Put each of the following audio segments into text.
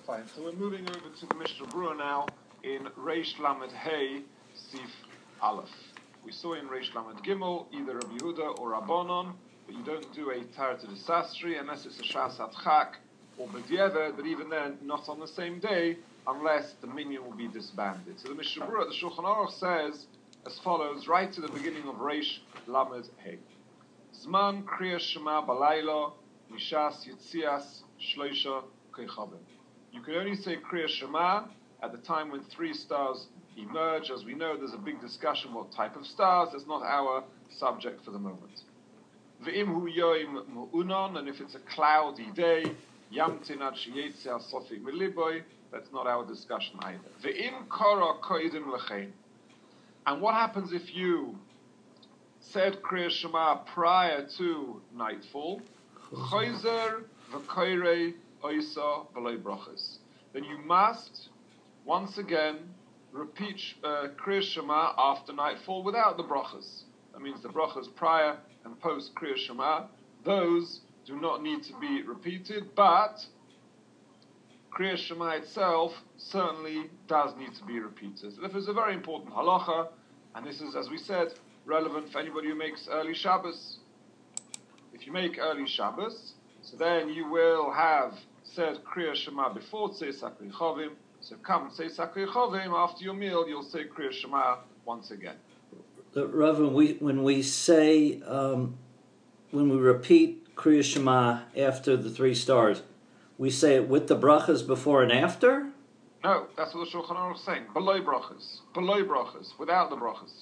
Fine. So we're moving over to the Mishnah Berurah now in Reish Lamed Hey Sif Aleph. We saw in Reish Lamed Gimel either Rabbi Yehuda or Rabbanon, but you don't do a Tarot to the Sastri unless it's a Shas Atchak or B'diavad, but even then not on the same day unless the minyan will be disbanded. So the Mishnah Berurah, the Shulchan Aruch says as follows, right to the beginning of Reish Lamed Hey. Zman Kriya Shema Balayla Mishas Yitzias Shloisha Kechavim. You can only say Kriya Shema at the time when 3 stars emerge. As we know, there's a big discussion what type of stars. That's not our subject for the moment. V'im hu yoim mu'unon, and if it's a cloudy day, yamtin ad sheyetze asofik miliboy, that's not our discussion either. V'im kara koidim lechein. And what happens if you said Kriya Shema prior to nightfall? Choizer v'koirei oisa v'loi brachas. Then you must, once again, repeat Kriya Shema after nightfall without the brachas. That means the brachas prior and post Kriya Shema, those do not need to be repeated, but Kriya Shema itself certainly does need to be repeated. So this is a very important halacha, and this is, as we said, relevant for anybody who makes early Shabbos. If you make early Shabbos, so then you will have said Kriya Shema before Tzei Sakri Chovim. So come Tzei Sakri Chovim, after your meal, you'll say Kriya Shema once again. Rav, when we say, when we repeat Kriya Shema after the 3 stars, we say it with the brachas before and after? No, that's what the Shulchan Aruch is saying. Below brachas, without the brachas.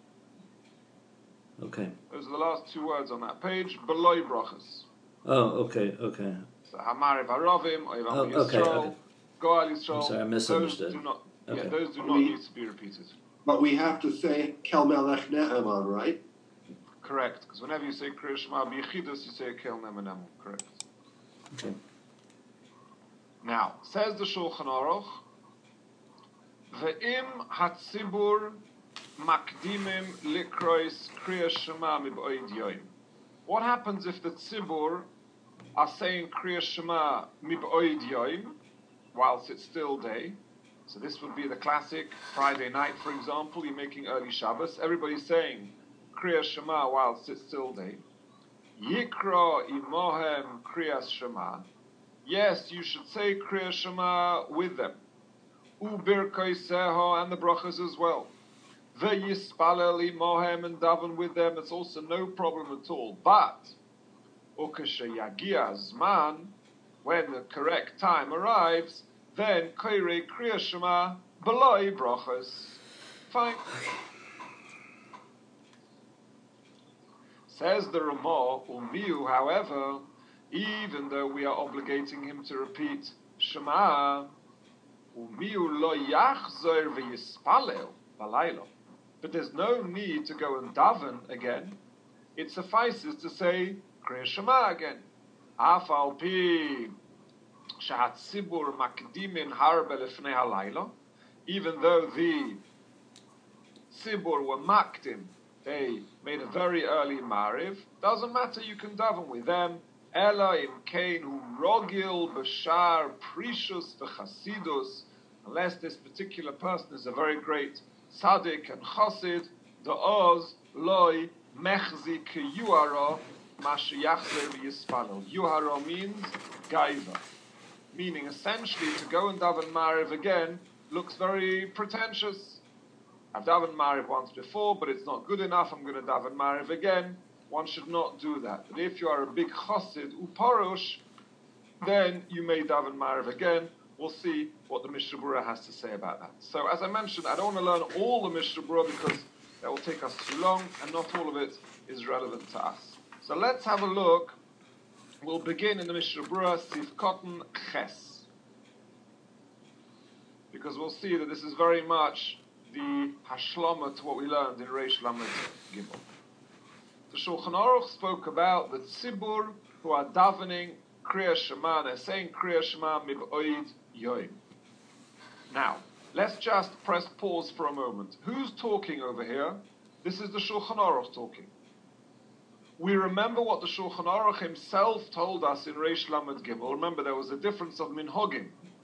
Okay. Those are the last 2 words on that page. Below brachas. Oh, okay. So Hamariv Haravim, Oivam Yisrael, Goal Yisrael. I'm sorry, I misunderstood. Those do not need to be repeated. But we have to say Kel Melech Ne'eman, right? Correct, because whenever you say Kriya Shema B'Yechidus, you say Kel Ne'eman. Correct. Okay. Now, says the Shulchan Aruch, Ve'im Hatzibur Makdimim Likrois Kriya Shema Mib'oid Yoim. What happens if the Tzibur are saying Kriya Shema Mib'oid Yoim whilst it's still day? So this would be the classic Friday night, for example. You're making early Shabbos. Everybody's saying Kriya Shema whilst it's still day. Yikra imohem Kriyas Shema. Yes, you should say Kriya Shema with them. Ubirkoi Seho, and the brachas as well. Ve'yispalel imohem, and daven with them. It's also no problem at all. But ukeshayagia zman, when the correct time arrives, then koirei Kriya Shema beloi brachas. Fine. Says the Ramah, Umiu, however, even though we are obligating him to repeat Shema, Umiu lo yachzor v'yispalel balaylo. But there's no need to go and daven again. It suffices to say Kriya Shema again. Afal pi shahatzibur makdimin harbe lefnei halayla. Even though the tzibur were makdim, they made a very early mariv, doesn't matter, you can daven with them. Ela im kein hu rogil b'shar precious v'chasidus, unless this particular person is a very great tzaddik and chassid, the oz loy mechzi ke yuara mashiyachzer v'yispalel. Yuhara means gaiva, meaning essentially to go and daven mariv again looks very pretentious. I've davened mariv once before, but it's not good enough. I'm going to daven mariv again. One should not do that. But if you are a big chassid uparush, then you may daven mariv again. We'll see what the Mishnah Berurah has to say about that. So, as I mentioned, I don't want to learn all the Mishnah Berurah because that will take us too long, and not all of it is relevant to us. So let's have a look. We'll begin in the Mishnah Berurah, Sif Kotten Ches, because we'll see that this is very much the hashlama to what we learned in Reish Lamed Gimel. The Shulchan Aruch spoke about the tzibur who are davening Kriya Shema, they're saying Kriya Shema mib'oid yoim. Now, let's just press pause for a moment. Who's talking over here? This is the Shulchan Aruch talking. We remember what the Shulchan Aruch himself told us in Reish Lamed Gimel. Remember, there was a difference of minhagim.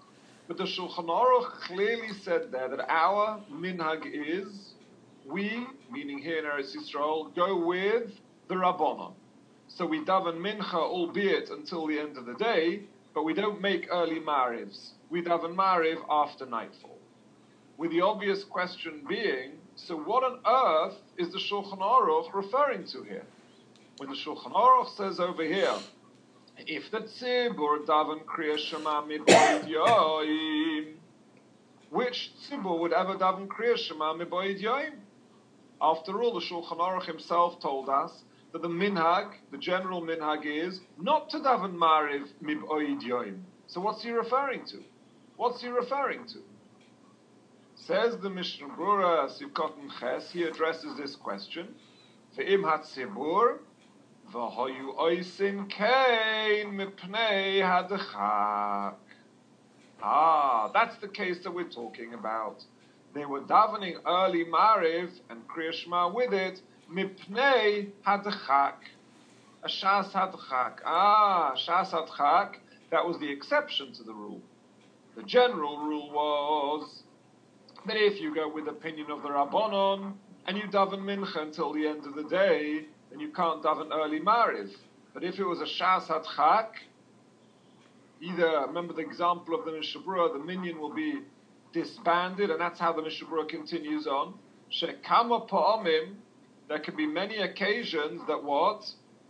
But the Shulchan Aruch clearly said there that our minhag is, we, meaning here in Eretz Yisrael, go with the Rabbanon. So we daven mincha, albeit until the end of the day, but we don't make early marivs. We daven mariv after nightfall. With the obvious question being, so what on earth is the Shulchan Aruch referring to here? When the Shulchan Aruch says over here, if the tzibur daven kriya shema miboid yoim, which tzibur would ever daven kriya shema miboid yoim? After all, the Shulchan Aruch himself told us that the minhag, the general minhag is not to daven mariv miboid yoim. So what's he referring to? What's he referring to? Says the Mishnah Brura Sivkot Ches, he addresses this question. Ve'im hatzibur v'hoyu oisin kein mipnei hadechak. That's the case that we're talking about. They were davening early mariv and kriya shema with it, mipnei hadechak. A shas hadechak. Shas hadechak, that was the exception to the rule. The general rule was that if you go with the opinion of the Rabbanon and you daven mincha until the end of the day, then you can't daven early mariv. But if it was a shas hadchak, either, remember the example of the Mishnah Brura, the minyan will be disbanded, and that's how the Mishnah Brura continues on. Shekama pa'amim, there can be many occasions that what?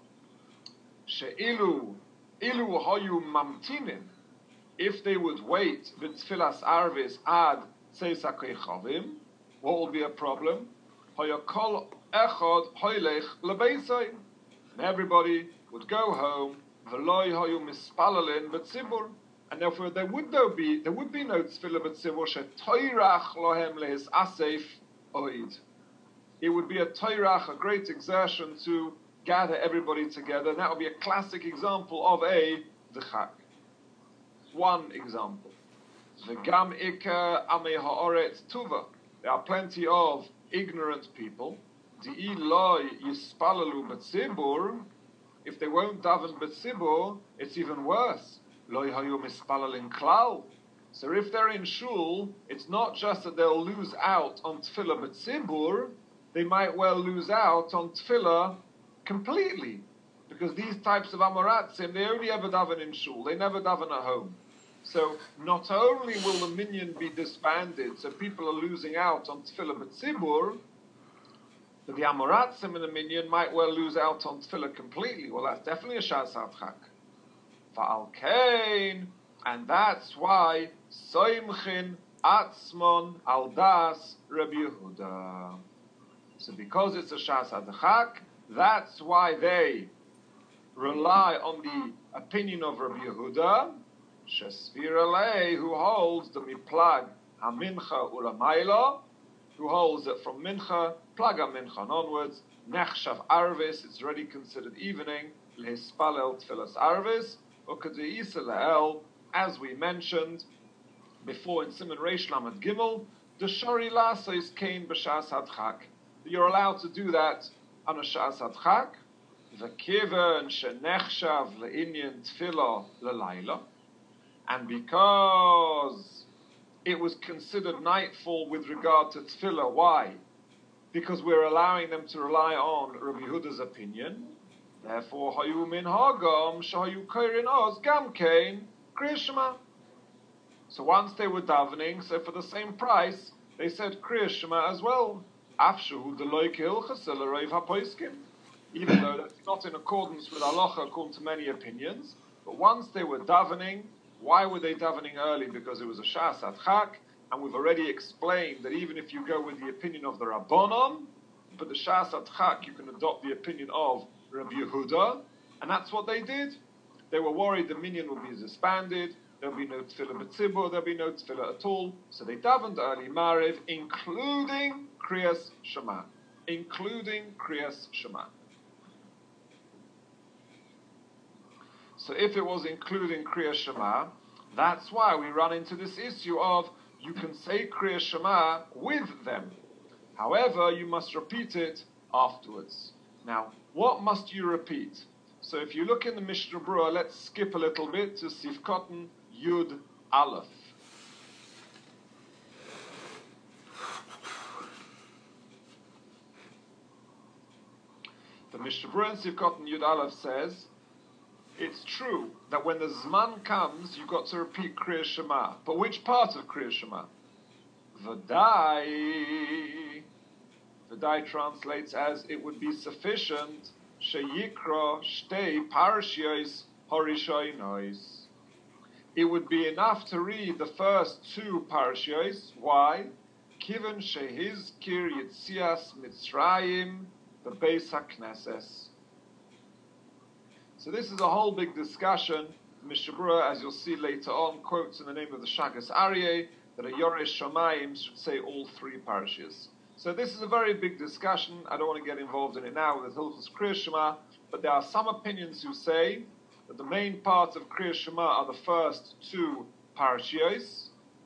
She'ilu hoyu mamtinin, if they would wait v'tfilas arvis ad what will be a problem? And everybody would go home, and therefore there would be no tefillah b'tzibur shetoirach lohem lehis asef oid. It would be a toirach, a great exertion to gather everybody together, and that would be a classic example of a dechak. One example. V'gam ikar amei ha'oretz tuva. There are plenty of ignorant people. Di'i lo yispalalu b'tzibur. If they won't daven b'tzibur, it's even worse. Lo hayu mispalalin klal. So if they're in shul, it's not just that they'll lose out on tefillah b'tzibur, they might well lose out on tefillah completely. Because these types of amoratzim, they only ever daven in shul. They never daven at home. So not only will the minyan be disbanded, so people are losing out on tefillah b'tzibur, but the amoratzim in the minyan might well lose out on tefillah completely. Well, that's definitely a shas hadchak. Fa'al kain, and that's why soimchin atzmon al das Rabbi Yehuda. So because it's a shas hadchak, that's why they rely on the opinion of Rabbi Yehuda, Shesvir Alei, who holds the miplag hamincha ulamayla, who holds that from mincha, plag hamincha and onwards, nechshav arvis, it's already considered evening, lehispalel tfilas arvis, ukadeisa leel, as we mentioned before in Siman Reish Lamed Gimel, the shari lasa is kain b'shas hadchak. You're allowed to do that on a shas hadchak, v'kiven shenechshav le'inyan tfilah lelayla. And because it was considered nightfall with regard to tefillah, why? Because we're allowing them to rely on Rabbi Yehuda's opinion. Therefore, hayu min hagam shahayu kairin oz gam kain kriya shema. So once they were davening, so for the same price, they said kriya shema as well. Afshu deloy kehilchas elareiv hapoiskim. Even though that's not in accordance with halacha according to many opinions, but once they were davening, why were they davening early? Because it was a shas hadchak, and we've already explained that even if you go with the opinion of the Rabbanon, but the shas hadchak, you can adopt the opinion of Rabbi Yehuda, and that's what they did. They were worried the minyan would be disbanded, there'll be no tefillah b'tzibur, there'll be no tefillah at all, so they davened early mariv, including kriyas shema. Including kriyas shema. So if it was including Kriya Shema, that's why we run into this issue of you can say Kriya Shema with them. However, you must repeat it afterwards. Now, what must you repeat? So if you look in the Mishnah Brura, let's skip a little bit to Sivkotten Yud Aleph. The Mishnah Berurah in Sivkot and Yud Aleph says, it's true that when the Zman comes, you've got to repeat Kriya Shema. But which part of Kriya Shema? V'dai. V'dai translates as, it would be sufficient, Sheyikra Shtei Parshios Horishonos. It would be enough to read the first two Parshios. Why? Kiven Shehizkir Yitzias Mitzrayim Bebeis HaKnesses. So this is a whole big discussion. Mishnah Berurah, as you'll see later on, quotes in the name of the Shagas Aryeh that a Yoresh Shamayim should say all three parashas. So this is a very big discussion. I don't want to get involved in it now with Hilchos Kriya Shema, but there are some opinions who say that the main parts of Kriya Shema are the first two parashas.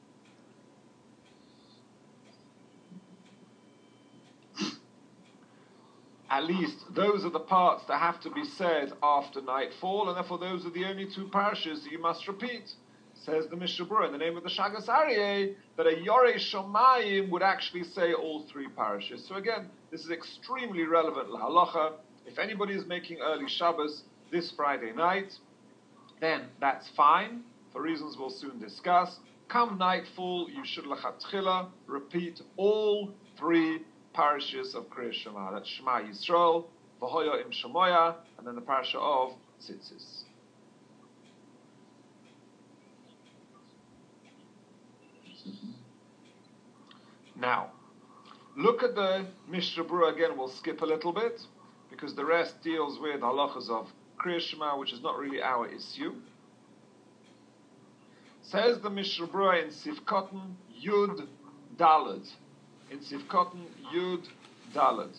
At least those are the parts that have to be said after nightfall, and therefore those are the only two parashas that you must repeat. Says the Mishnah Berurah in the name of the Shagas Aryeh that a Yorei Shomayim would actually say all three parashas. So again, this is extremely relevant lahalacha. If anybody is making early Shabbos this Friday night, then that's fine, for reasons we'll soon discuss. Come nightfall, you should lechatchila repeat all three parashas of Kriya Shema. That's Shema Yisrael, V'hoya im Shemoya, and then the parasha of Tzitzis. Now, look at the Mishnah Berurah again. We'll skip a little bit, because the rest deals with halachas of Kriya Shema, which is not really our issue. Says the Mishnah Berurah in Sivkotan Yud Daled. In Sivkotan Yud Daled.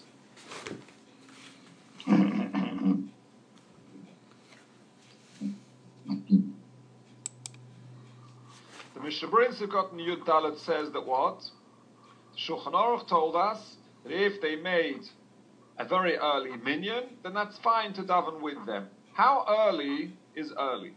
The Mishnah Berurah in Sivkotan Yud Daled says that what? Shulchan Aruch told us that if they made a very early minyan, then that's fine to daven with them. How early is early?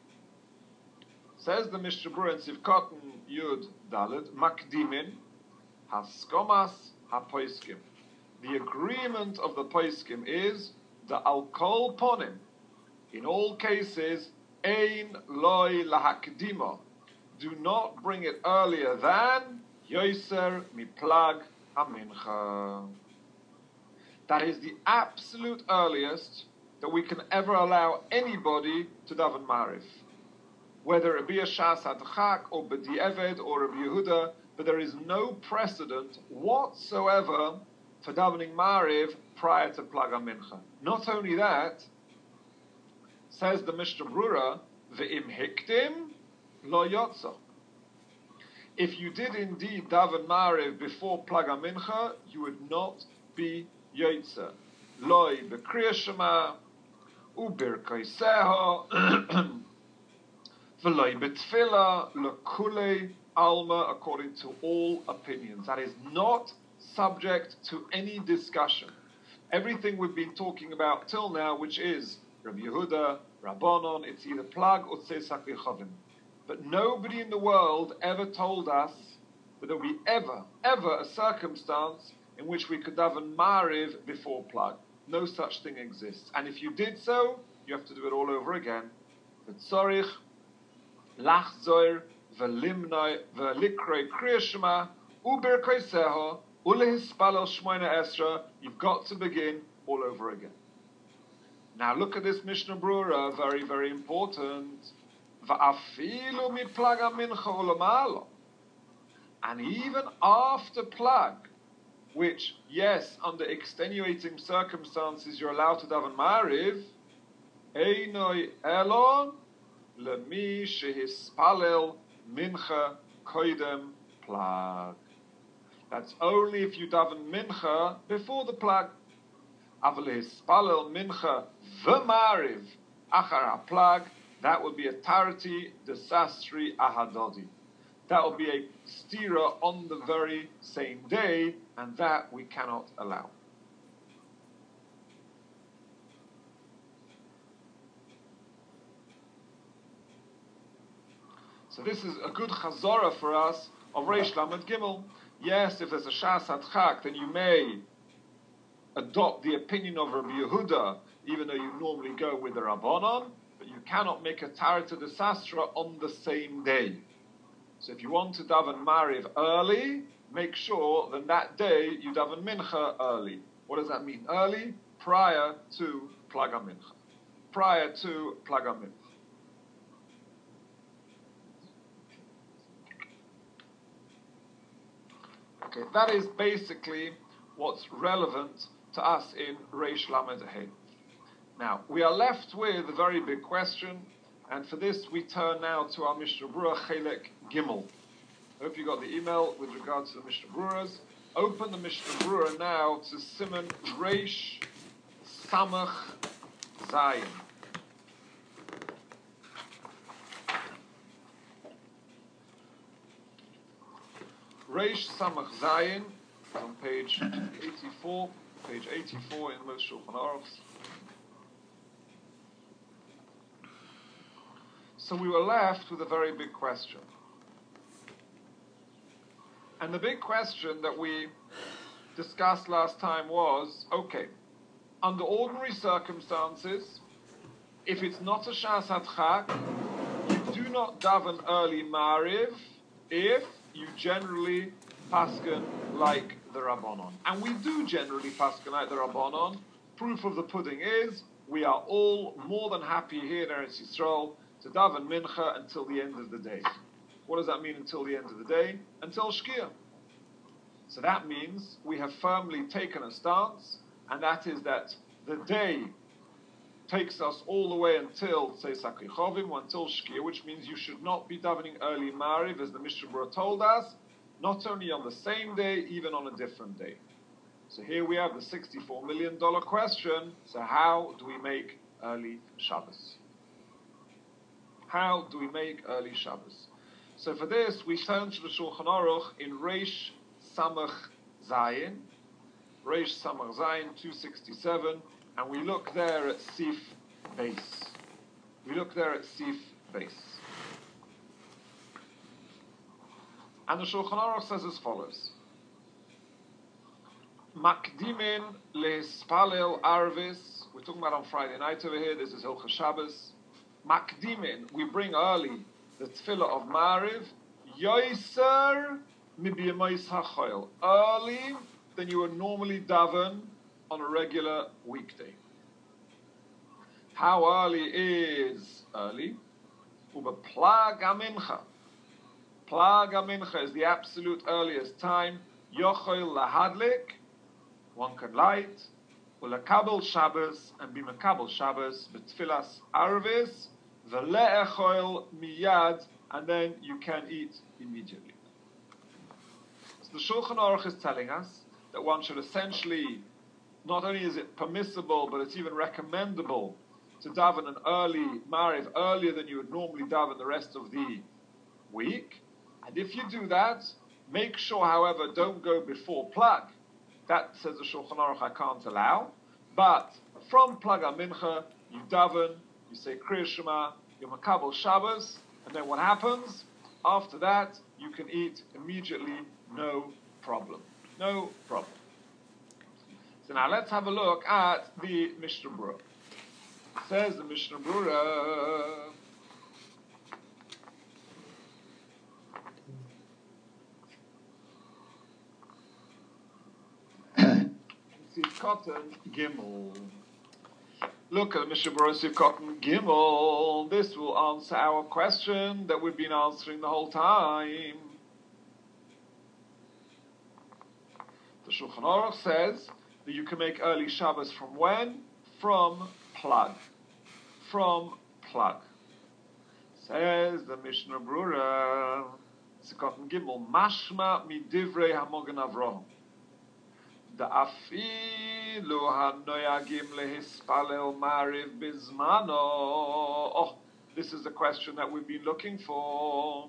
Says the Mishnah Berurah in Sivkotan Yud Daled, Makdimin, Haskomas HaPoiskim. The agreement of the Poiskim is the Alkol Ponim. In all cases, Ein Loi Lahakdima. Do not bring it earlier than Yoser Miplag HaMincha. That is the absolute earliest that we can ever allow anybody to daven Mariv. Whether it be a Shas Adchak or B'di'eved or a Yehuda, but there is no precedent whatsoever for davening Mariv prior to Plag HaMincha. Not only that, says the Mishnah Berurah, Ve'im Hiktim Lo Yotza. If you did indeed daven Mariv before Plag HaMincha, you would not be Yotza. Loi B'Kriya Shema, Ubirkei Seho, V'loi B'Tfila, L'Kulei Alma, according to all opinions. That is not subject to any discussion. Everything we've been talking about till now, which is Rabbi Yehuda, Rabbanon, it's either Plag or Tzesak Yechavim. But nobody in the world ever told us that there will be ever a circumstance in which we could daven Mariv before Plag. No such thing exists. And if you did so, you have to do it all over again. V'tzorich, lachzoir, v'limnoi, v'likroi kriya shema, u'birkoi seho, u'lehispalel shmoina esra. You've got to begin all over again. Now look at this Mishnah Berurah, very, very important. Va'afilu mi Plag HaMincha u'lamalo. And even after Plag, which, yes, under extenuating circumstances you're allowed to daven Mariv, Einoi Elon Lemi Shehispalel Mincha Koidem Plag. That's only if you daven Mincha before the Plag. Aval Hispalel Mincha V'Mariv Achar HaPlag, that would be a Tarti Desastri Ahadodi. That would be a stira on the very same day, and that we cannot allow. So this is a good chazorah for us of Reish Lamed Gimel. Yes, if there's a Shas Adchak, then you may adopt the opinion of Rabbi Yehuda even though you normally go with the Rabbanon, but you cannot make a Tarta de Sastra on the same day. So if you want to daven Mariv early, make sure that day you daven Mincha early. What does that mean? Early? Prior to Plaga Mincha. Prior to Plaga Mincha. Okay, that is basically what's relevant to us in Reish Lamed Hey. Now, we are left with a very big question, and for this we turn now to our Mishnah Berurah Chelek Gimel. I hope you got the email with regards to the Mishnah Berurahs. Open the Mishnah Berurah now to Siman Reish Samach Zayin. Reish Samach Zayin on page 84 in most Shulchan Aruchs. So we were left with a very big question. And the big question that we discussed last time was, okay, under ordinary circumstances, if it's not a Shas HaDchak, you do not daven early Mariv if you generally paskin like the Rabbanon. And we do generally paskin like the Rabbanon. Proof of the pudding is, we are all more than happy here in Eretz Yisrael to daven Mincha until the end of the day. What does that mean until the end of the day? Until Shkia. So that means we have firmly taken a stance, and that is that the day takes us all the way until Tzei Chovim, until Shkia, which means you should not be davening early Mariv, as the Mishnah Berurah told us, not only on the same day, even on a different day. So here we have the $64 million question. So how do we make early Shabbos? How do we make early Shabbos? So for this, we turn to the Shulchan Aruch in Reish Samach Zayin, Reish Samach Zayin 267, and we look there at Sif Beis. And the Shulchan Aruch says as follows: Makdimin lehispalel arvis. We're talking about on Friday night over here. This is Hilchos Shabbos. Makdimin, we bring early the tefillah of Mariv, yoiser mibiyamois hachoil, early than you would normally daven on a regular weekday. How early is early? Uba plag amincha. Plag amincha is the absolute earliest time. Yochoil lahadlik, one can light. Ulakabel Shabbos, and be makabel Shabbos, betfilas arvis, v'le'echoil miyad, and then you can eat immediately. So the Shulchan Aruch is telling us that one should essentially, not only is it permissible, but it's even recommendable to daven an early Mariv earlier than you would normally daven the rest of the week. And if you do that, make sure, however, don't go before Plag. That, says the Shulchan Aruch, I can't allow. But from Plag HaMincha, you daven, you say Kriya Shema, you makabel Shabbos, and then what happens? After that, you can eat immediately, no problem. No problem. So now let's have a look at the Mishnah Berurah. Says the Mishnah Berurah, Sif Cotton Gimel. Look at the Mishnah Berurah Sif Cotton Gimel. This will answer our question that we've been answering the whole time. The Shulchan Aruch says that you can make early Shabbos from when? From Plag. From Plag. Says the Mishnah Berurah Sif Cotton Gimel, Mashma midivrei Hamogen Avraham. Da'afilu hanoyagim lehispalel mariv bizmano. Oh, this is the question that we've been looking for.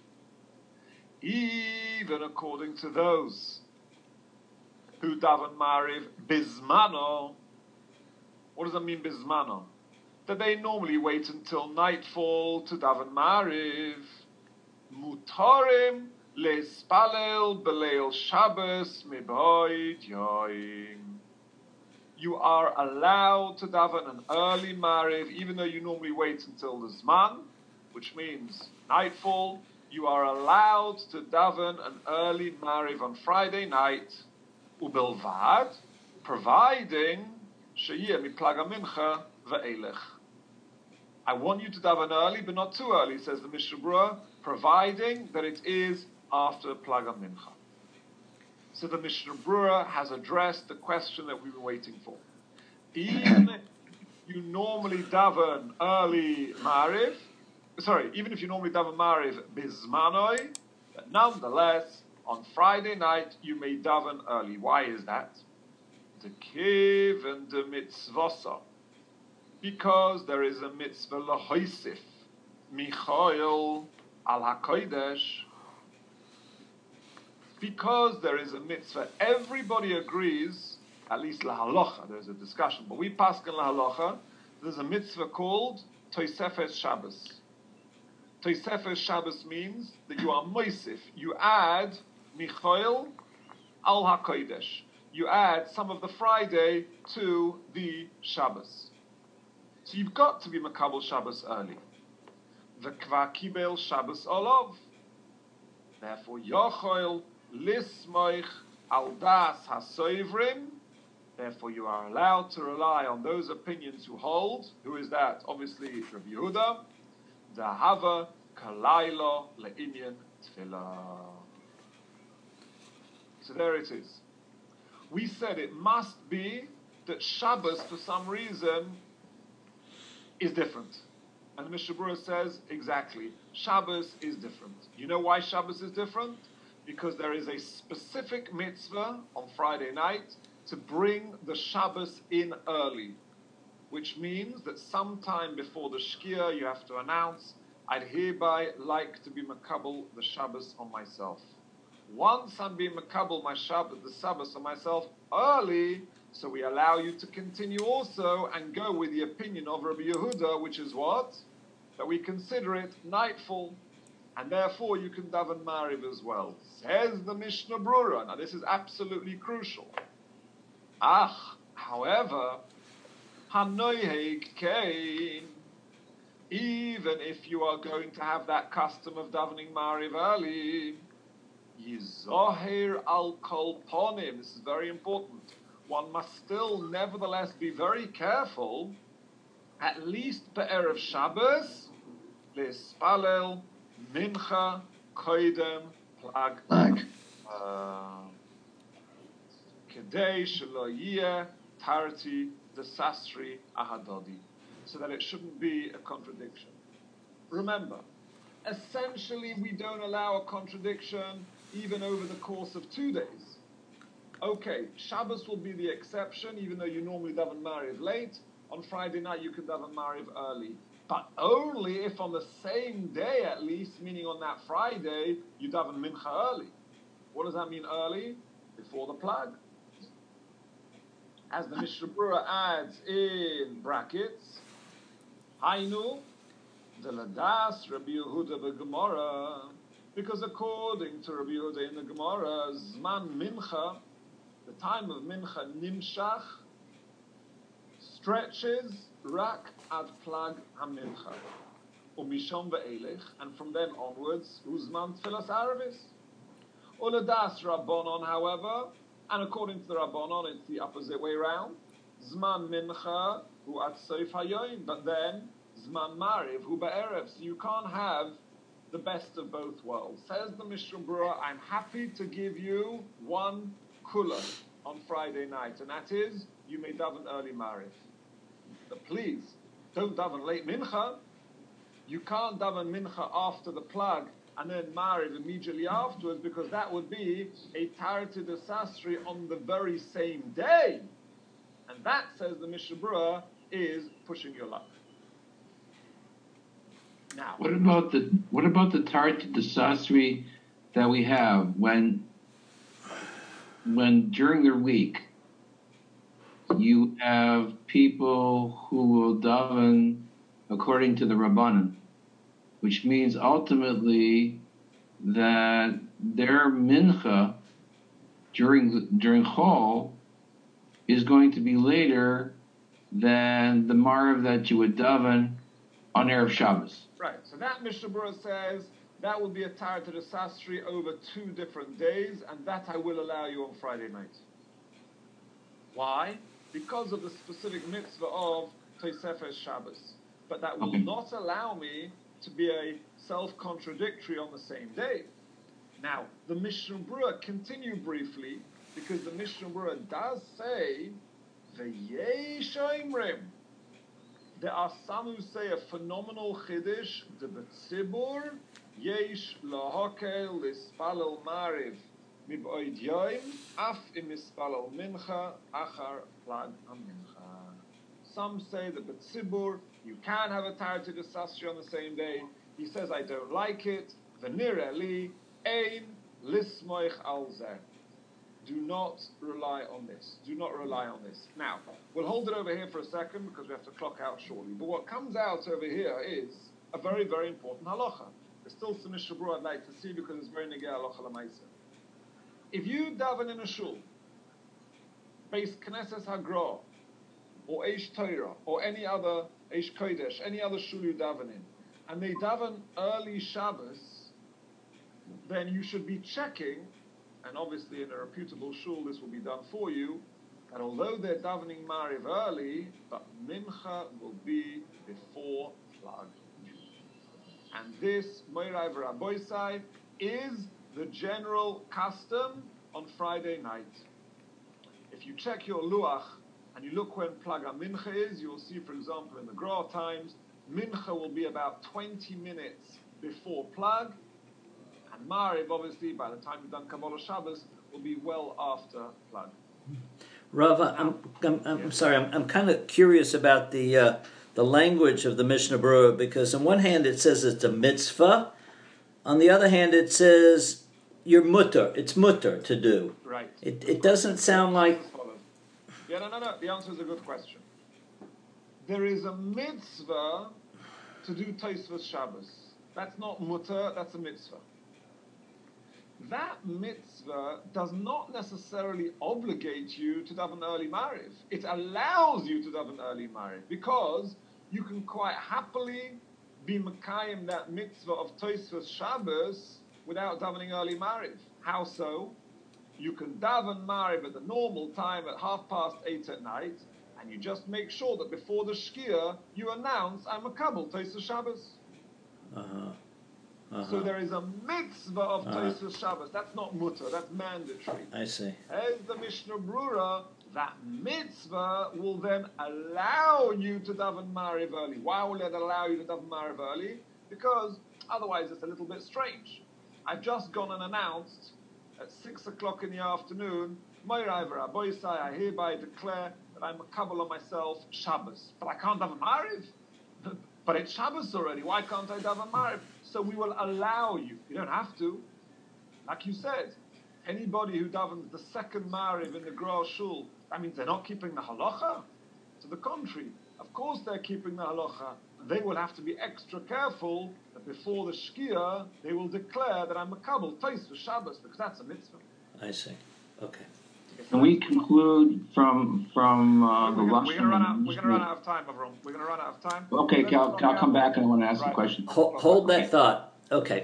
Even according to those who daven mariv bizmano. What does that mean, bizmano? That they normally wait until nightfall to daven mariv. Mutarim Le'spalel b'leil Shabbos miboid yoim. you are allowed to daven an early Mariv, even though you normally wait until the Zman, which means nightfall. You are allowed to daven an early Mariv on Friday night, ubelvad, providing sheyeh miplaga mincha ve'elech. I want you to daven early, but not too early, says the Mishnah Berurah, providing that it is after plaga mincha. So the Mishnah Berurah has addressed the question that we've been waiting for. Even if you normally daven early Mariv, even if you normally daven Mariv bizmanoi, but nonetheless, on Friday night, you may daven early. Why is that? The kiv and the mitzvasa. Because there is a mitzvah lahoisif, Michael al hakodesh. Because there is a mitzvah, everybody agrees, at least lahalacha, there's a discussion, but we paskin lahalacha, there's a mitzvah called Tosefes Shabbos. Tosefes Shabbos means that you are moisif, you add Michael al hakodesh. You add some of the Friday to the Shabbos. So you've got to be makabel Shabbos early. V'kva kibel Shabbos olov. Therefore, yochol lismoich al das hasoivrim. Therefore, you are allowed to rely on those opinions who hold. Who is that? Obviously, Rabbi Yehuda. Dahava kalaylo le'inyan tefillah. So there it is. We said it must be that Shabbos, for some reason, is different. And the Mishnah Berurah says, exactly, Shabbos is different. You know why Shabbos is different? Because there is a specific mitzvah on Friday night to bring the Shabbos in early, which means that sometime before the Shkia you have to announce, I'd hereby like to be makabel the Shabbos on myself. Once I'm being makabel my Shabbos, the Shabbos on myself early, so we allow you to continue also and go with the opinion of Rabbi Yehuda, which is what? That we consider it nightfall, and therefore you can daven Mariv as well. Says the Mishnah Berurah. Now this is absolutely crucial. However, hanoiheg kein, even if you are going to have that custom of davening Mariv early, yizohir al kol ponim. This is very important. One must still, nevertheless, be very careful, at least be'erev Shabbos, le'spalel mincha koidem plag. Kedei shelo yeh tarti desasri ahadodi. So that it shouldn't be a contradiction. Remember, essentially we don't allow a contradiction even over the course of 2 days. Okay, Shabbos will be the exception, even though you normally daven Mariv late. On Friday night you can daven Mariv early. But only if on the same day at least, meaning on that Friday, you daven Mincha early. What does that mean early? Before the plug. As the Mishnah Berurah adds in brackets, Hainu, the Ladas, Rabbi Yehuda Gemara, because according to Rabbi Yehuda in the Gemara, Zman Mincha, the time of Mincha Nimshach, stretches rak ad plag ha-mincha, umishon ve'elech, and from then onwards, Uzman Tfilas Arvis. Uladas Rabbonon, however, and according to the Rabbonon, it's the opposite way round. Zman Mincha hu at soif hayoim, but then Zman Mariv hu ba'erev. So you can't have the best of both worlds. Says the Mishnah Berurah, I'm happy to give you one kula on Friday night, and that is, you may daven early Mariv. But please, don't daven late Mincha. You can't daven Mincha after the plug and then Mariv immediately afterwards, because that would be a Tarti de Sasri on the very same day. And that, says the Mishnah Berurah, is pushing your luck. Now, what about the Tarti de Sasri that we have when during the week you have people who will daven according to the Rabbanan, which means ultimately that their mincha during Chol is going to be later than the Mariv that you would daven on Erev Shabbos. Right. So that Mishnah Berurah says that will be a tar to the sastri over 2 different days, and that I will allow you on Friday night. Why? Because of the specific mitzvah of Tosefes Shabbos. But that will not allow me to be a self-contradictory on the same day. Now, the Mishnah Berurah continue briefly, because the Mishnah Berurah does say, V'yesh oimrim. There are some who say a phenomenal chiddush, the B'tzibur, yesh lahokel lispalel mariv, mib'oid yoim, af im ispalel mincha, achar plag ha-mincha. Some say that B'tzibur, you can have a tar to the sastri on the same day. He says, I don't like it. V'nireh li, ein lismoich al zeh. Do not rely on this. Do not rely on this. Now, we'll hold it over here for a second because we have to clock out shortly. But what comes out over here is a very, very important halacha. There's still some Mishnah Berurah I'd like to see because it's very negay halacha l'maisa. If you daven in a shul, base Knesses Hagra, or Eish Torah, or any other Eish Kodesh, any other shul you daven in, and they daven early Shabbos, then you should be checking, and obviously in a reputable shul this will be done for you, that although they're davening Mariv early, but Mincha will be before Plag. And this, Moirai v'Rabosai, is the general custom on Friday night. If you check your Luach, and you look when Plag Mincha is, you will see, for example, in the Gra times, Mincha will be about 20 minutes before Plag, and Mariv, obviously, by the time you've done Kabbalah Shabbos, will be well after Plag. Rava, I'm sorry, I'm kind of curious about the language of the Mishnah Berurah, because on one hand it says it's a mitzvah, on the other hand it says you're mutter, it's mutter to do. Right. It doesn't sound like... Yeah, no. The answer is a good question. There is a mitzvah to do Tosfos Shabbos. That's not mutter, that's a mitzvah. That mitzvah does not necessarily obligate you to daven early Mariv. It allows you to daven early Mariv because you can quite happily be Mekayim that mitzvah of Tosfos Shabbos without davening early Mariv. How so? You can daven Mariv at the normal time at 8:30 at night, and you just make sure that before the Shkia you announce, I'm a Kabul Tosfos Shabbos. So there is a mitzvah of Tosfos Shabbos. That's not mutter, that's mandatory. I see. As the Mishnah Berurah, that mitzvah will then allow you to daven Mariv early. Why will it allow you to daven Mariv early? Because otherwise it's a little bit strange. I've just gone and announced at 6 o'clock in the afternoon, Moirai v'Rabosai, I hereby declare that I'm a Kabbalah on myself Shabbos. But I can't daven Mariv. But it's Shabbos already. Why can't I daven Mariv? So we will allow you. You don't have to. Like you said, anybody who davens the second Mariv in the Gra Shul, that means they're not keeping the halacha. To the contrary, of course they're keeping the halacha. They will have to be extra careful that before the Shkia, they will declare that I'm a Kabul Tosfos Shabbos, because that's a mitzvah. I see. Okay. Can we conclude from the last? We're going to run out of time, Avram. We're going to run out of time. Okay, I'll come back and I want to ask a question. Hold that thought. Okay.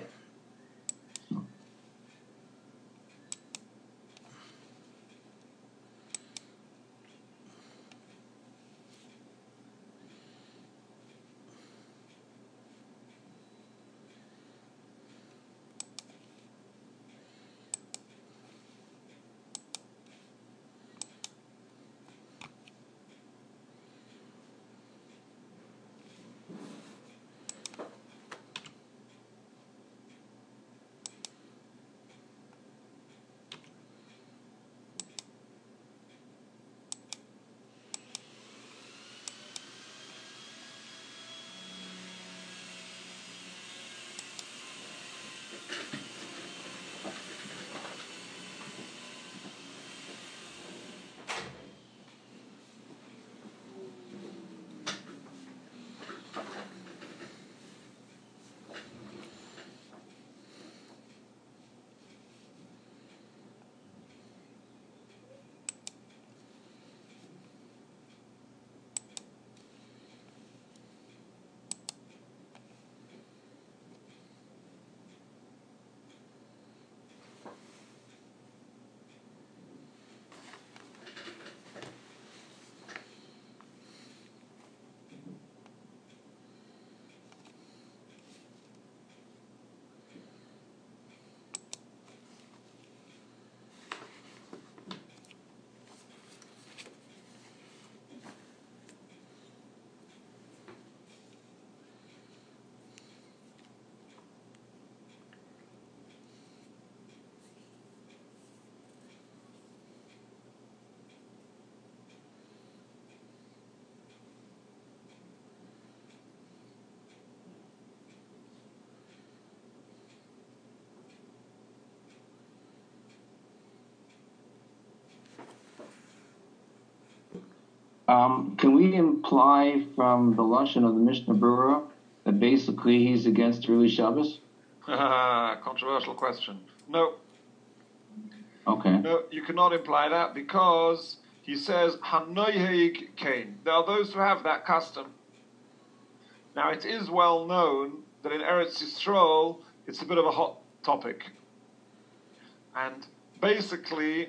Can we imply from the Lashon of the Mishnah Berurah that basically he's against early Shabbos? Controversial question. No. Okay. No, you cannot imply that because he says, Hanoyheig Kain. There are those who have that custom. Now, it is well known that in Eretz Yisrael, it's a bit of a hot topic. And basically,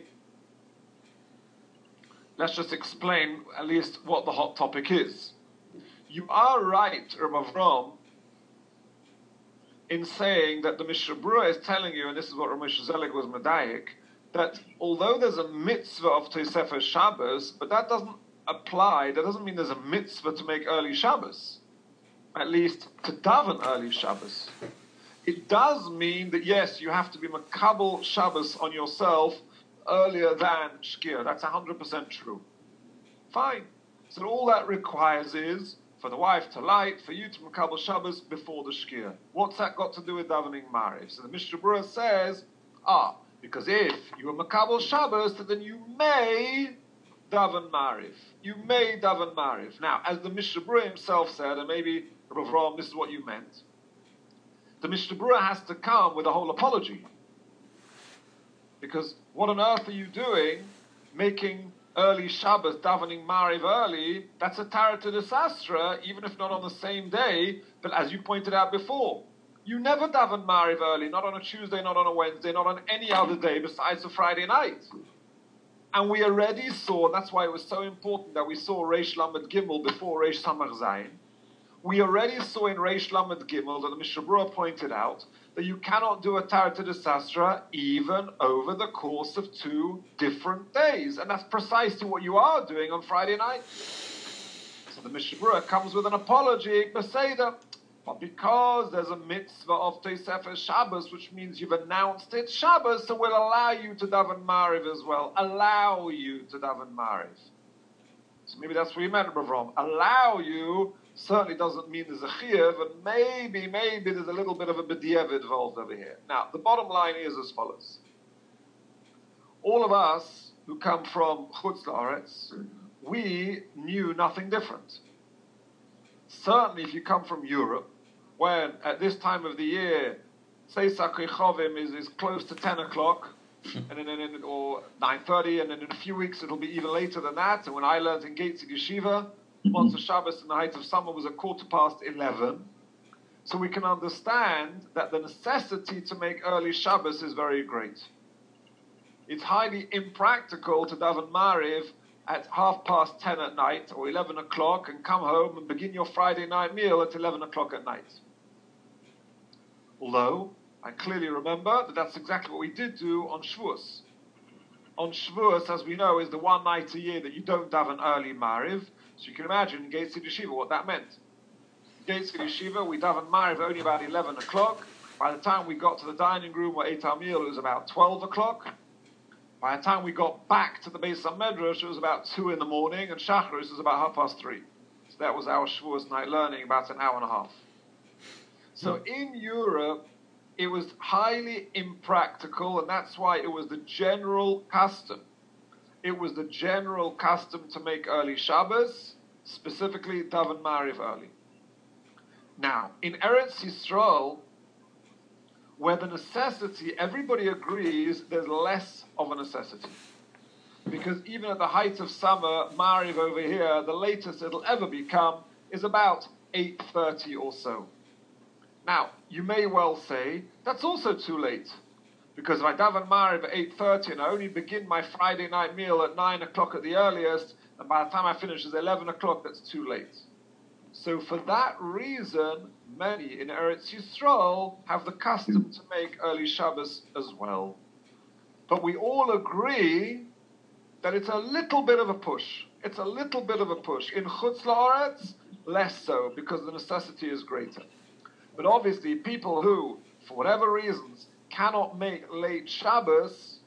let's just explain at least what the hot topic is. You are right, Rav Avram, in saying that the Mishnah Berurah is telling you, and this is what Rav Moshe Zelig was medayik, that although there's a mitzvah of Tosefes Shabbos, but that doesn't apply, that doesn't mean there's a mitzvah to make early Shabbos, at least to daven early Shabbos. It does mean that, yes, you have to be makabel Shabbos on yourself earlier than Shkia. That's 100% true. Fine. So all that requires is for the wife to light, for you to makabel Shabbos before the Shkia. What's that got to do with davening Mariv? So the Mishnah Berurah says, because if you are makabel Shabbos, then you may daven Mariv. You may daven Mariv. Now, as the Mishnah Berurah himself said, and maybe Rav Avram, this is what you meant, the Mishnah Berurah has to come with a whole apology. Because what on earth are you doing making early Shabbos, davening Mariv early? That's a Tara to the Sastra, even if not on the same day, but as you pointed out before, you never daven Mariv early, not on a Tuesday, not on a Wednesday, not on any other day besides a Friday night. And we already saw, that's why it was so important that we saw Reish Lamed Gimel before Reish Samach Zayin. We already saw in Reish Lamed Gimel that the Mishnah Berurah pointed out that you cannot do a Tara to the Sastra even over the course of 2 different days. And that's precisely what you are doing on Friday night. So the Mishnah Berurah comes with an apology, Beseder. But because there's a mitzvah of Tosefes Shabbos, which means you've announced it's Shabbos, so we'll allow you to daven Mariv as well. Allow you to daven Mariv. So maybe that's what you meant, Rav Avram. Allow you certainly doesn't mean there's a chiyuv, and maybe there's a little bit of a b'diavad involved over here. Now, the bottom line is as follows. All of us who come from Chutz La'aretz, we knew nothing different. Certainly if you come from Europe, when at this time of the year, say Sakri Chovim is close to 10 o'clock, and then or 9:30, and then in a few weeks it'll be even later than that. And when I learned in Gates Yeshiva, Motzei Shabbos in the height of summer was 11:15. So we can understand that the necessity to make early Shabbos is very great. It's highly impractical to daven Mariv at 10:30 at night or 11 o'clock and come home and begin your Friday night meal at 11 o'clock at night. Although, I clearly remember that that's exactly what we did do on Shavuos. On Shavuos, as we know, is the one night a year that you don't daven early Mariv. So you can imagine in Gates Yeshiva what that meant. In Gates Yeshiva, we daven Mariv only about 11 o'clock. By the time we got to the dining room or ate our meal, it was about 12 o'clock. By the time we got back to the Beis HaMedrash, it was about 2 in the morning, and Shacharis was about 3:30. So that was our Shavuos night learning, about an hour and a half. So in Europe, it was highly impractical, and that's why it was the general custom. It was the general custom to make early Shabbos, specifically daven Mariv early. Now, in Eretz Yisrael, where the necessity, everybody agrees there's less of a necessity. Because even at the height of summer, Mariv over here, the latest it'll ever become is about 8:30 or so. Now, you may well say, that's also too late. Because if I daven Mariv at 8:30 and I only begin my Friday night meal at 9 o'clock at the earliest, and by the time I finish it's 11 o'clock, that's too late. So for that reason, many in Eretz Yisrael have the custom to make early Shabbos as well. But we all agree that it's a little bit of a push. It's a little bit of a push. In Chutz La'aretz, less so, because the necessity is greater. But obviously, people who, for whatever reasons, cannot make late Shabbos,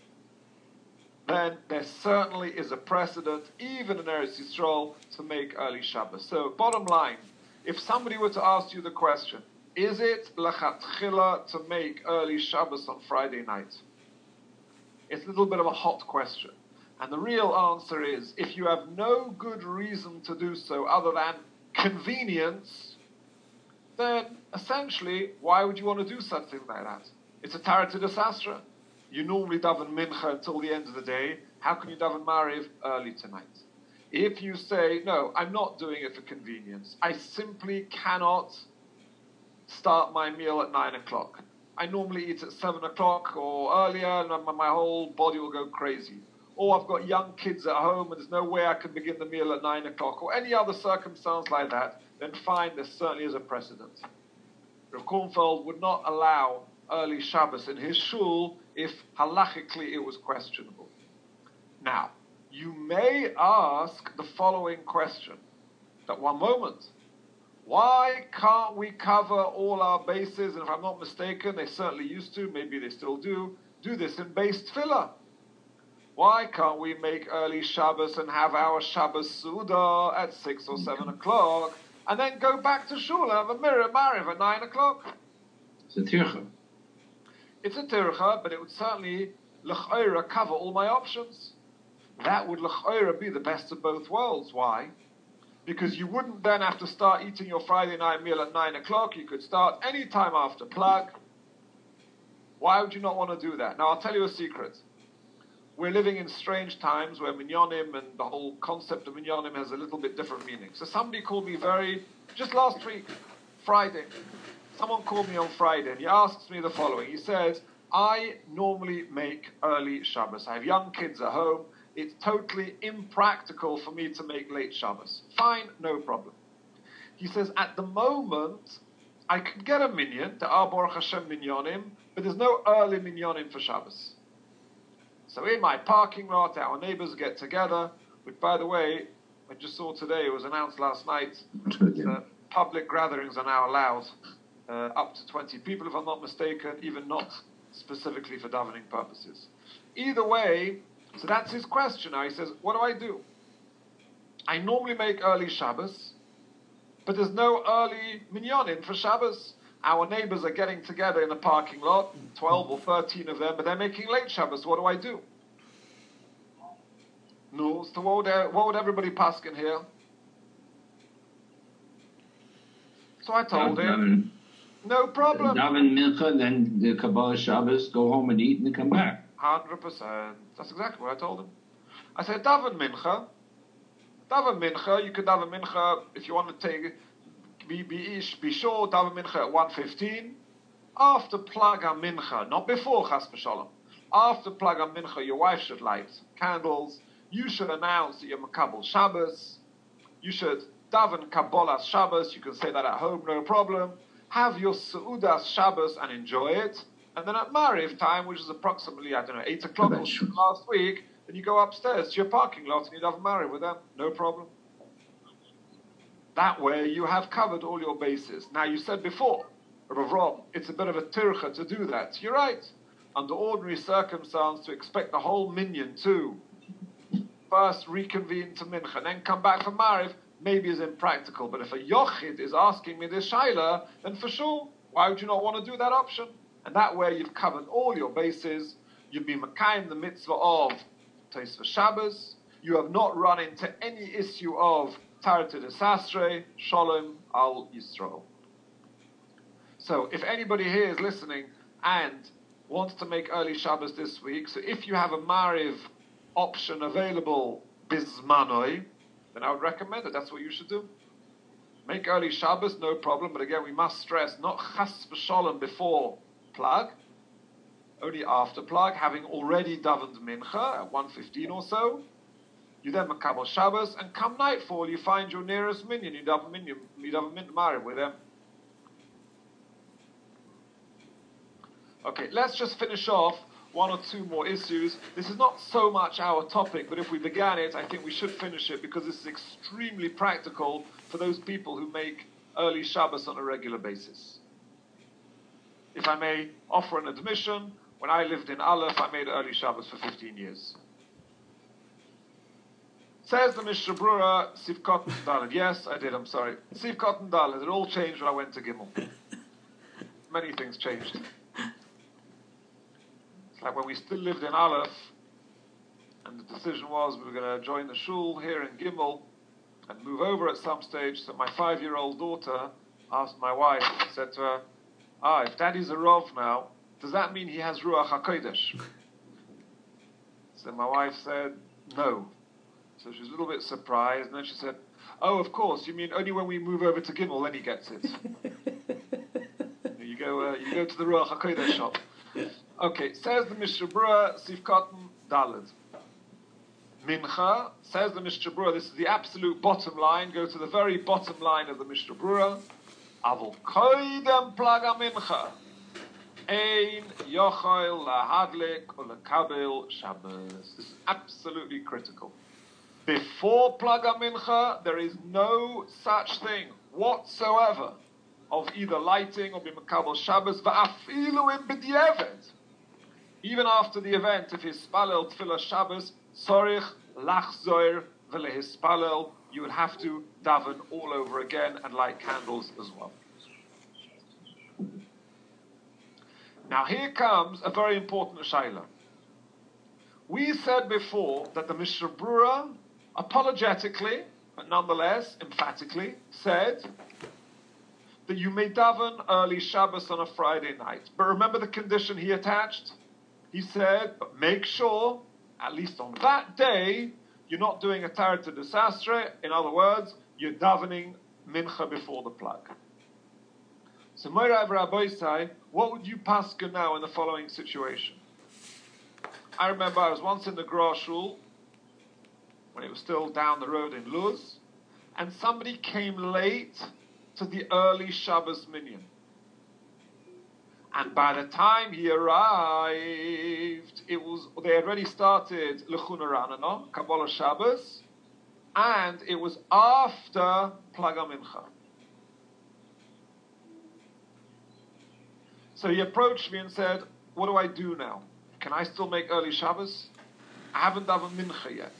then there certainly is a precedent, even in Eretz Yisrael, to make early Shabbos. So, bottom line, if somebody were to ask you the question, is it lechatchila to make early Shabbos on Friday night? It's a little bit of a hot question. And the real answer is, if you have no good reason to do so other than convenience, then essentially, why would you want to do something like that? It's a Tarat Asasra. You normally daven mincha until the end of the day. How can you daven Mariv early tonight? If you say, no, I'm not doing it for convenience, I simply cannot start my meal at 9 o'clock. I normally eat at 7 o'clock or earlier, and my whole body will go crazy. Or I've got young kids at home, and there's no way I can begin the meal at 9 o'clock, or any other circumstance like that, then fine, there certainly is a precedent. Rav Kornfeld would not allow early Shabbos in his shul if halachically it was questionable. Now, you may ask the following question, that one moment, why can't we cover all our bases? And if I'm not mistaken, they certainly used to, maybe they still do this in base tefillah. Why can't we make early Shabbos and have our Shabbos Suda at 6 or 7 o'clock, and then go back to shul and have a mirror Mariv at 9 o'clock? It's a tircha. It's a tircha, but it would certainly l'ch'oira cover all my options. That would l'ch'oira be the best of both worlds. Why? Because you wouldn't then have to start eating your Friday night meal at 9 o'clock. You could start any time after plug. Why would you not want to do that? Now, I'll tell you a secret. We're living in strange times where minyanim and the whole concept of minyanim has a little bit different meaning. So somebody called me just last week, Friday. Someone called me on Friday and he asks me the following. He says, I normally make early Shabbos. I have young kids at home. It's totally impractical for me to make late Shabbos. Fine, no problem. He says, at the moment, I could get a minyan, the Baruch Hashem minyanim, but there's no early minyanim for Shabbos. So in my parking lot, our neighbors get together, which, by the way, I just saw today, it was announced last night, public gatherings are now allowed, up to 20 people, if I'm not mistaken, even not specifically for davening purposes. Either way, so that's his question now. He says, what do I do? I normally make early Shabbos, but there's no early minyanim for Shabbos. Our neighbors are getting together in the parking lot, 12 or 13 of them, but they're making late Shabbos. What do I do? No, so what would everybody paskin here? So I told him, no problem. Daven mincha, then the Kabbalah Shabbos, go home and eat and then come back. 100%. That's exactly what I told him. I said, daven mincha. You could daven mincha if you want to take. Be sure daven mincha at 1:15. After plug mincha, not before chas v'shalom. After plug mincha, your wife should light candles. You should announce that you're makabel Shabbos. You should daven Kabbalah Shabbos. You can say that at home, no problem. Have your Seudas Shabbos and enjoy it. And then at Mariv time, which is approximately, 8 o'clock last week, then you go upstairs to your parking lot and you daven Mariv with them. No problem. That way you have covered all your bases. Now you said before, Rav Rom, it's a bit of a tircha to do that. You're right. Under ordinary circumstance, to expect the whole minyan to first reconvene to mincha and then come back for Mariv, maybe is impractical. But if a yochid is asking me this shaila, then for sure, why would you not want to do that option? And that way you've covered all your bases. You've been makayim the mitzvah of Tosfos Shabbos. You have not run into any issue of Tarat Desasre, Shalom al Yisrael. So if anybody here is listening and wants to make early Shabbos this week, so if you have a Mariv option available bismanoi, then I would recommend it. That's what you should do. Make early Shabbos, no problem, but again, we must stress, not chas v'shalom before plug, only after plug, having already davened mincha at 1:15 or so. You then makabel Shabbos, and come nightfall, you find your nearest minyan, you daven Mariv with them. Okay, let's just finish off one or two more issues. This is not so much our topic, but if we began it, I think we should finish it because this is extremely practical for those people who make early Shabbos on a regular basis. If I may offer an admission, when I lived in Aleph, I made early Shabbos for 15 years. Says the Mishnah Brura, Sivkot and Dalet. Yes, I did, I'm sorry. Sivkot and Dalet, it all changed when I went to Gimel. Many things changed. Like when we still lived in Aleph, and the decision was we were going to join the shul here in Gimel and move over at some stage. So my 5-year-old daughter asked my wife, said to her, if Daddy's a Rav now, does that mean he has Ruach HaKodesh? So my wife said, no. So she was a little bit surprised, and then she said, oh, of course, you mean only when we move over to Gimel, then he gets it. You go to the Ruach HaKodesh shop. Okay, says the Mishnah Berurah, Sif Cotton, Daled. Mincha, says the Mishnah Berurah, this is the absolute bottom line, go to the very bottom line of the Mishnah Berurah. Avol koidem plaga mincha. Ein yochel lahadlik or lekabel Shabbos. This is absolutely critical. Before plaga mincha, there is no such thing whatsoever of either lighting or b'mekabel Shabbos, va'afilu im b'di'eved. Even after the event, if he's spalel tefillah Shabbos, sorich lachzoir v'lehispalel, you would have to daven all over again and light candles as well. Now here comes a very important shayla. We said before that the Mishnah Berurah, apologetically, but nonetheless emphatically, said that you may daven early Shabbos on a Friday night. But remember the condition he attached? He said, but make sure, at least on that day, you're not doing a tarata desastre. In other words, you're davening mincha before the plug. So Moirav Rabbi say, what would you paskin now in the following situation? I remember I was once in the Gra Shul, when it was still down the road in Luz, and somebody came late to the early Shabbos minyan. And by the time he arrived, they had already started Lechuna Ranana, Kabbalah Shabbos, and it was after Plaga Mincha. So he approached me and said, what do I do now? Can I still make early Shabbos? I haven't done Mincha yet.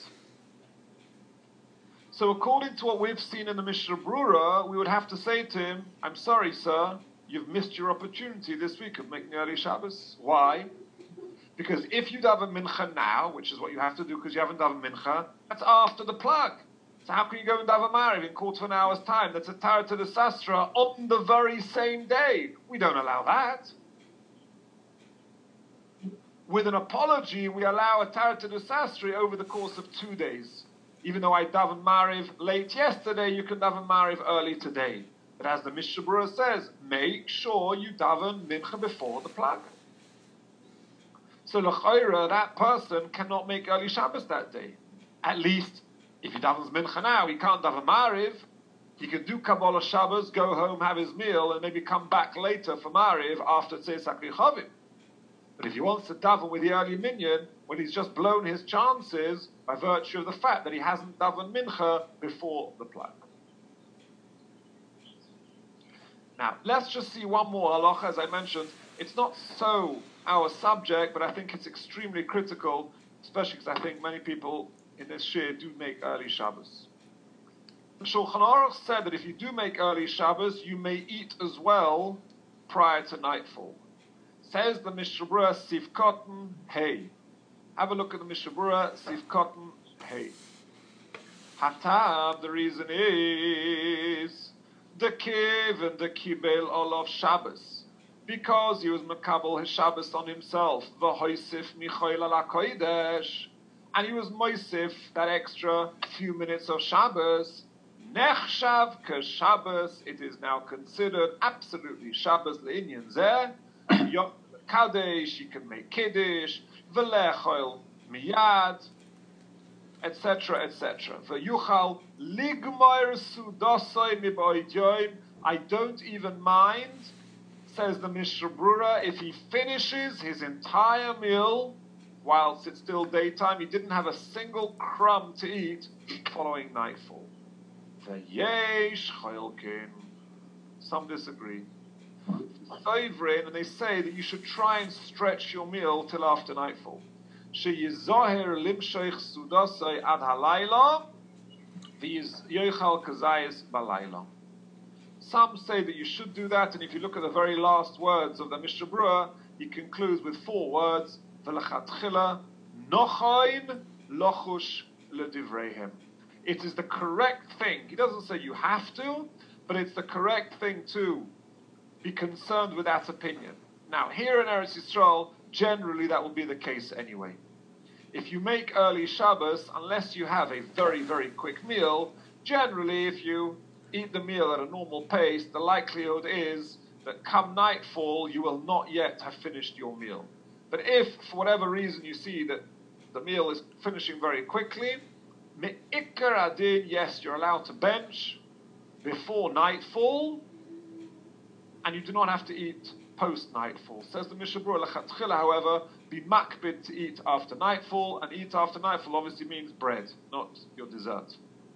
So according to what we've seen in the Mishnah Berurah, we would have to say to him, I'm sorry, sir, you've missed your opportunity this week of making early Shabbos. Why? Because if you daven mincha now, which is what you have to do because you haven't daven mincha, that's after the plug. So how can you go and daven mariv in quarter of an hour's time? That's a tarata de sastra on the very same day. We don't allow that. With an apology, we allow a tarata de sastra over the course of 2 days. Even though I daven mariv late yesterday, you can daven mariv early today. But as the Mishnah Berurah says, make sure you daven mincha before the plug. So l'chayra, that person cannot make early Shabbos that day. At least, if he davens mincha now, he can't daven mariv. He can do Kabbalah Shabbos, go home, have his meal, and maybe come back later for mariv after Tzei Sakri Chavim. But if he wants to daven with the early minyan, when he's just blown his chances by virtue of the fact that he hasn't daven mincha before the plug. Now, let's just see one more halacha. As I mentioned, it's not so our subject, but I think it's extremely critical, especially because I think many people in this shir do make early Shabbos. The Shulchan Aruch said that if you do make early Shabbos, you may eat as well prior to nightfall. Says the Mishnah Berurah, Sif Cotton, hey. Have a look at the Mishnah Berurah, Sif Cotton, hey. Hatam, the reason is the kiv and the kibel of Shabbos, because he was makabel his Shabbos on himself, v'hoisif michoil ala kodesh, and he was moisif that extra few minutes of Shabbos. Nechshav ke Shabbos, it is now considered absolutely Shabbos le'inyan zeh. Yom kadesh, he can make kiddush, v'lechoil miyad, etc., etc. V'yuchal ligmar sudosoi miboidyoim. I don't even mind, says the Mishnah Berurah, if he finishes his entire meal whilst it's still daytime. He didn't have a single crumb to eat following nightfall. V'yesh cholkin. Some disagree. And they say that you should try and stretch your meal till after nightfall. Sheyizoher limshoich sudosai ad halayla, v'yizochal kazayis balayla. Some say that you should do that, and if you look at the very last words of the Mishnah Berurah, he concludes with 4 words: v'lechatchila nochain lochush ledivreihem. It is the correct thing. He doesn't say you have to, but it's the correct thing to be concerned with that opinion. Now, here in Eretz Yisrael, generally that will be the case anyway. If you make early Shabbos, unless you have a very, very quick meal, generally if you eat the meal at a normal pace, the likelihood is that come nightfall, you will not yet have finished your meal. But if, for whatever reason, you see that the meal is finishing very quickly, me'ikar adin, yes, you're allowed to bench before nightfall, and you do not have to eat post-nightfall. Says the Mishnah Berurah, lechatchila, however, be makbid to eat after nightfall, and eat after nightfall obviously means bread, not your dessert.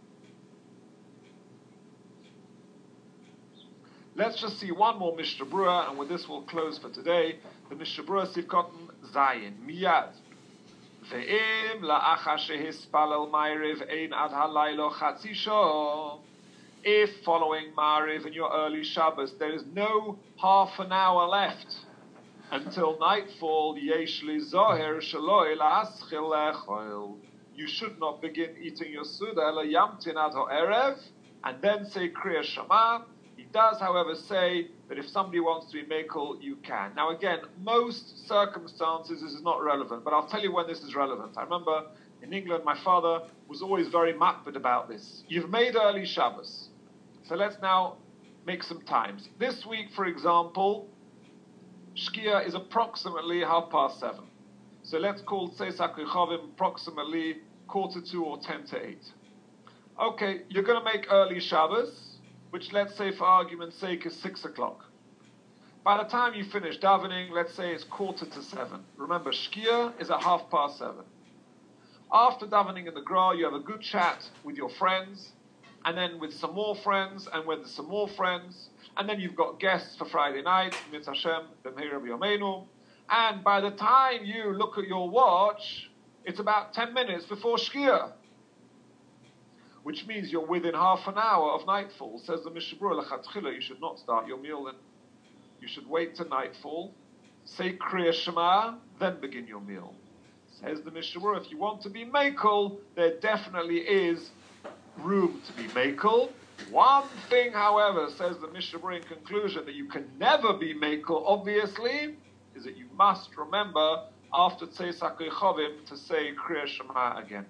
Let's just see one more Mishnah Berurah, and with this we'll close for today. The Mishnah Berurah Sivkot Zayin, Miyad. Ve'im la'acha shehispalel ma'ariv ein ad halaylo chatzi shah. If following Ma'ariv in your early Shabbos, there is no half an hour left until nightfall, yesh li zoher shaloi la'aschil le'choil. You should not begin eating your Suda la yamtin ad ha'erev, and then say Kriya Shema. He does, however, say that if somebody wants to be Mekel, you can. Now again, most circumstances this is not relevant, but I'll tell you when this is relevant. I remember in England, my father was always very makbid about this. You've made early Shabbos. So let's now make some times. This week, for example, Shkia is approximately 7:30. So let's call Tzesak Rechavim approximately 7:45 or 7:50. Okay, you're going to make early Shabbos, which let's say for argument's sake is 6 o'clock. By the time you finish davening, let's say it's 6:45. Remember, Shkia is at 7:30. After davening in the Gra, you have a good chat with your friends, and then with some more friends, and with some more friends, and then you've got guests for Friday night, Mitz Hashem, B'mheira B'yomeinu, and by the time you look at your watch, it's about 10 minutes before Shkia, which means you're within half an hour of nightfall. Says the Mishnah Berurah, lechatchila, you should not start your meal then. You should wait till nightfall, say Kriya Shema, then begin your meal. Says the Mishnah Berurah, if you want to be Mekel, there definitely is room to be Mekel. One thing, however, says the Mishnah Berurah in conclusion, that you can never be Mekel, obviously, is that you must remember after Tzesak Rechavim to say Kriya Shema again.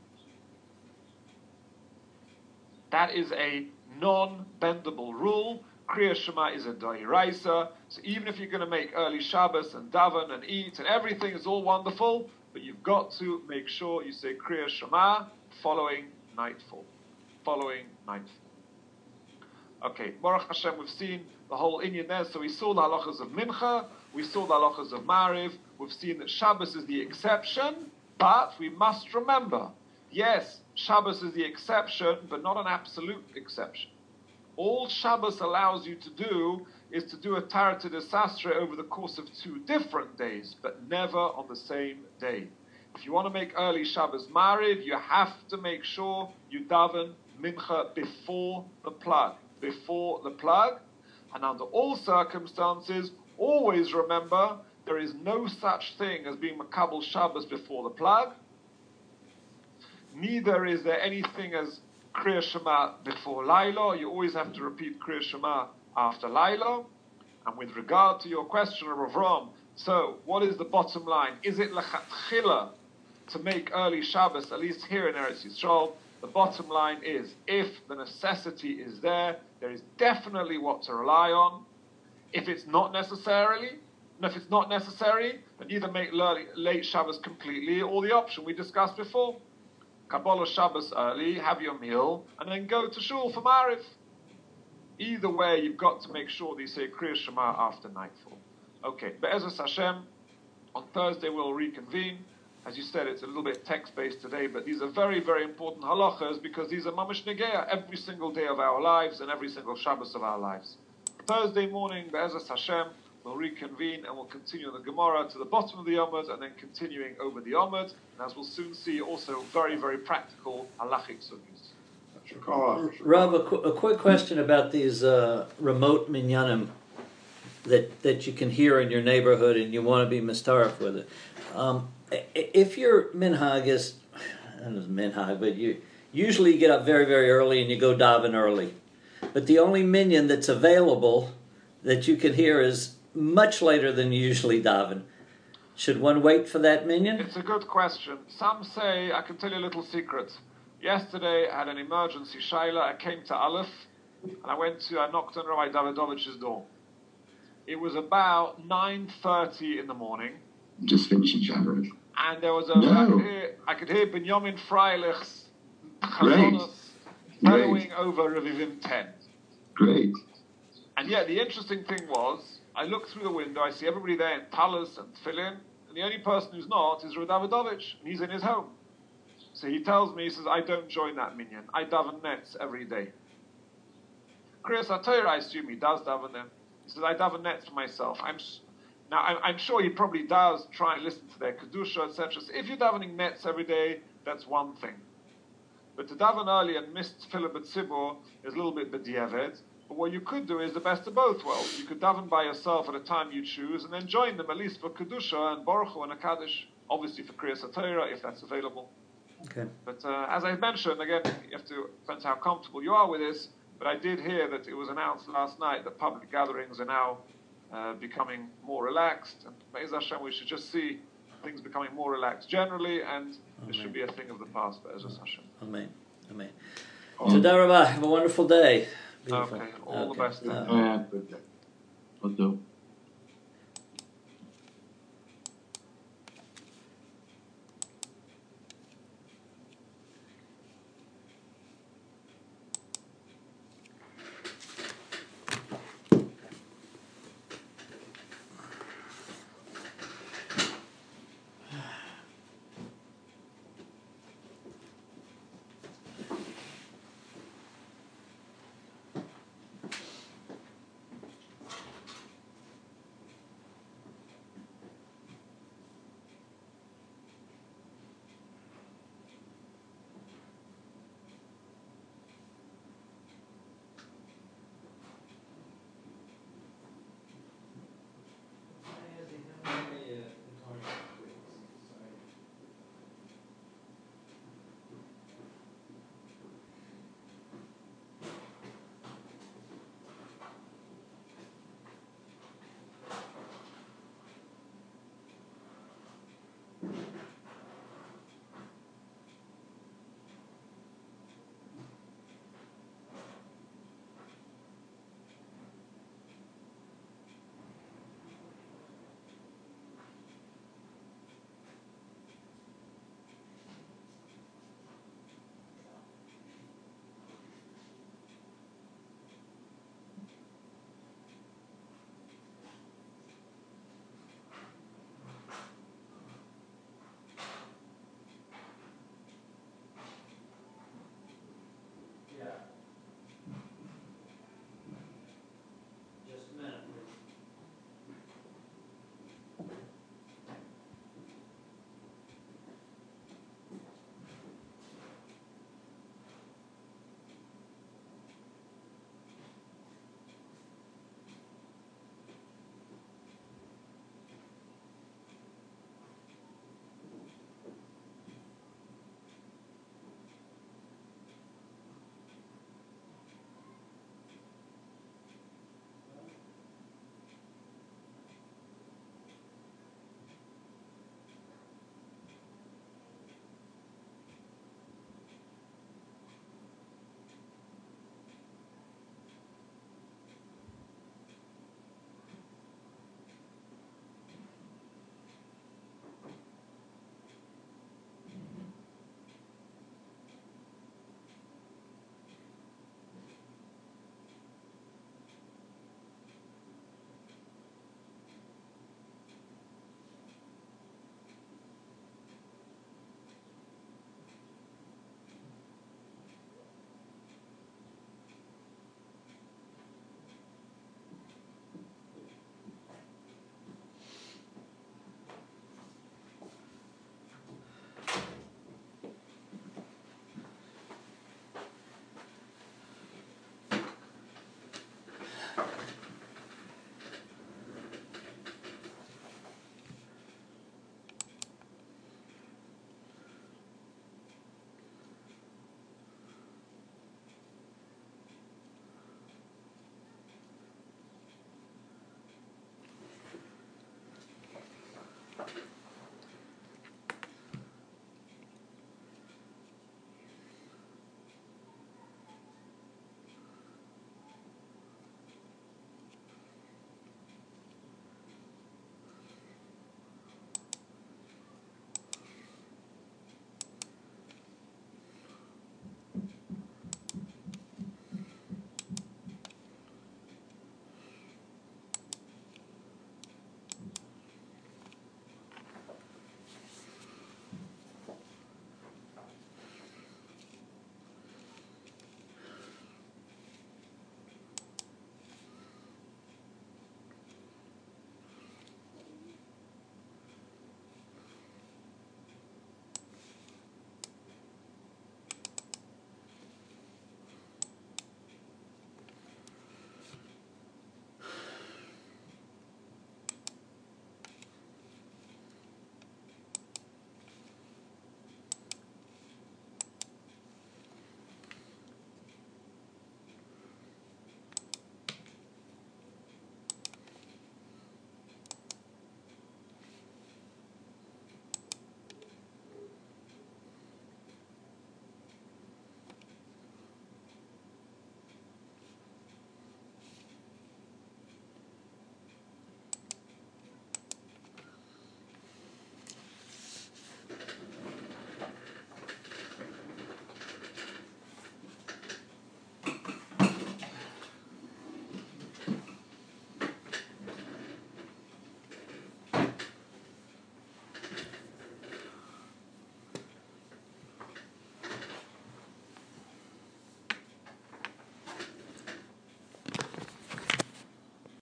That is a non-bendable rule. Kriya Shema is a d'oraisa. So even if you're going to make early Shabbos and daven and eat and everything is all wonderful, but you've got to make sure you say Kriya Shema following nightfall. Okay, Baruch Hashem, we've seen the whole Inyan there. So we saw the halachas of Mincha, we saw the halachas of Ma'ariv, we've seen that Shabbos is the exception, but we must remember, yes, Shabbos is the exception, but not an absolute exception. All Shabbos allows you to do is to do a Tarata de Sastre over the course of 2 different days, but never on the same day. If you want to make early Shabbos Ma'ariv, you have to make sure you daven Mincha before the plug. And under all circumstances, always remember, there is no such thing as being Makabel Shabbos before the plug. Neither is there anything as Kriya Shema before Laila. You always have to repeat Kriya Shema after Laila. And with regard to your question of Avram, so what is the bottom line? Is it lechatchila to make early Shabbos, at least here in Eretz Yisrael? The bottom line is, if the necessity is there, there is definitely what to rely on. If it's not necessary, then either make late Shabbos completely, or the option we discussed before. Kabbalah Shabbos early, have your meal, and then go to shul for Ma'ariv. Either way, you've got to make sure that you say Kriya Shema after nightfall. Okay, Be'ezus Hashem, on Thursday we'll reconvene. As you said, it's a little bit text-based today, but these are very, very important halachas because these are mamash negeya every single day of our lives and every single Shabbos of our lives. Thursday morning, Be'ezus Hashem, we'll reconvene and we'll continue the Gemara to the bottom of the Omid and then continuing over the Omid. And as we'll soon see, also very, very practical halachic sugyas. Rav, a quick question about these remote minyanim that you can hear in your neighborhood and you want to be mistarif with it. If your minhag is, don't know, minhag, but you usually get up very, very early and you go daven early. But the only minyan that's available that you can hear is much later than you usually daven. Should one wait for that minyan? It's a good question. Some say, I can tell you a little secret. Yesterday, I had an emergency shaila. I came to Aleph, and I knocked on Rabbi Davidovich's door. It was about 9:30 in the morning. Just finishing Shabbos. And there was I could hear Binyamin Freilich's chazonos following over Revivim 10. Great. And yet, the interesting thing was, I look through the window, I see everybody there in talis and tefillin, and the only person who's not is Rabbi Davidovich, and he's in his home. So he tells me, he says, I don't join that minyan. I daven nets every day. Kriyas HaTorah, I assume he does daven them. He says, I daven nets for myself. I'm sure he probably does try and listen to their kedusha, etc. So if you're davening nets every day, that's one thing. But to daven early and miss tefillah b'tzibur is a little bit b'diavad. But what you could do is the best of both worlds. You could daven by yourself at a time you choose, and then join them at least for kedusha and baruch hu and a kaddish. Obviously for Kriyas HaTorah, if that's available. Okay. But as I mentioned, again, you have to depends how comfortable you are with this. But I did hear that it was announced last night that public gatherings are now becoming more relaxed. And Be'ez Hashem, we should just see things becoming more relaxed generally, and it should be a thing of the past. Be'ez Hashem. Amen. Amen. Toda Rabah. Have a wonderful day. Beautiful. Okay. All the best. Good day.